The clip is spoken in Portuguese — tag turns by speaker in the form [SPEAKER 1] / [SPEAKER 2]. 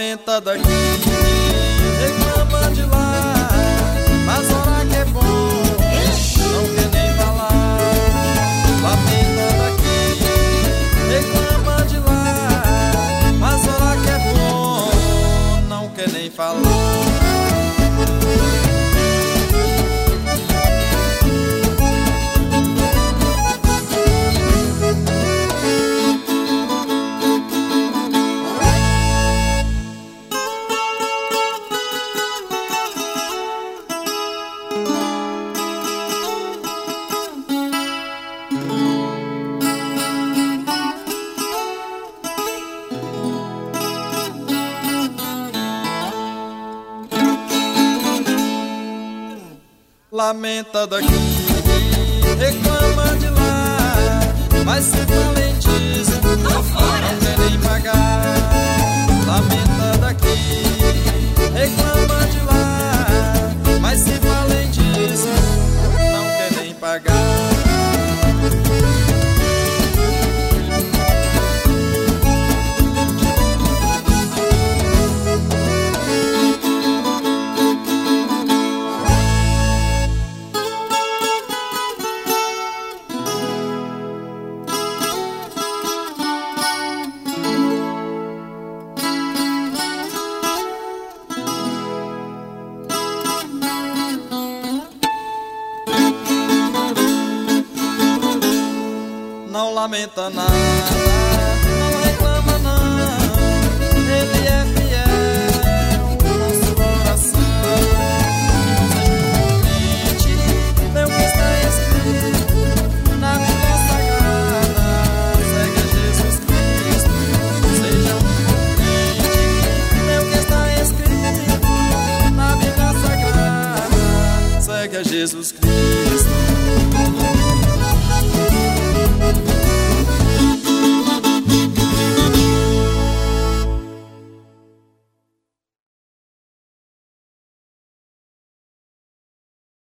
[SPEAKER 1] lamenta daqui, reclama de lá, mas ora que é bom, não quer nem falar. Lamenta daqui, reclama de lá, mas ora que é bom, não quer nem falar. Lamenta daqui, reclama de lá, mas se além disso, não quer nem pagar. Lamenta daqui, reclama de lá, mas se além disso, não quer nem pagar. Não lamenta nada, não reclama não, ele é fiel, nosso coração. Seja um convite, lê o que está escrito na Bíblia Sagrada, segue a Jesus Cristo. Seja um convite, lê o que está escrito na Bíblia Sagrada, segue a Jesus Cristo.